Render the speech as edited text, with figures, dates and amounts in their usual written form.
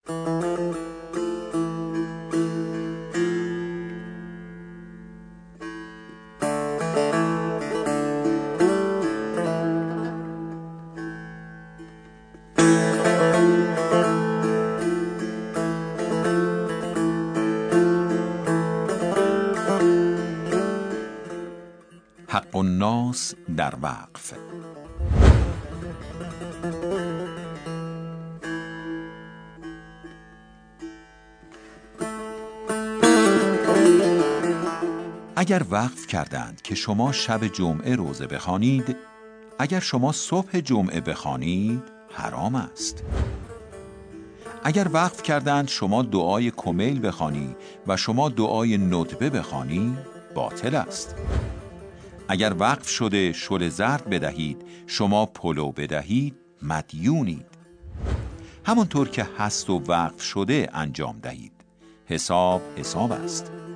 حق الناس در وقف. اگر وقف کردند که شما شب جمعه روزه بخوانید، اگر شما صبح جمعه بخوانید حرام است. اگر وقف کردند شما دعای کمیل بخوانی و شما دعای ندبه بخوانی، باطل است. اگر وقف شده شل زرد بدهید، شما پلو بدهید، مدیونید. همانطور که هست و وقف شده انجام دهید. حساب است.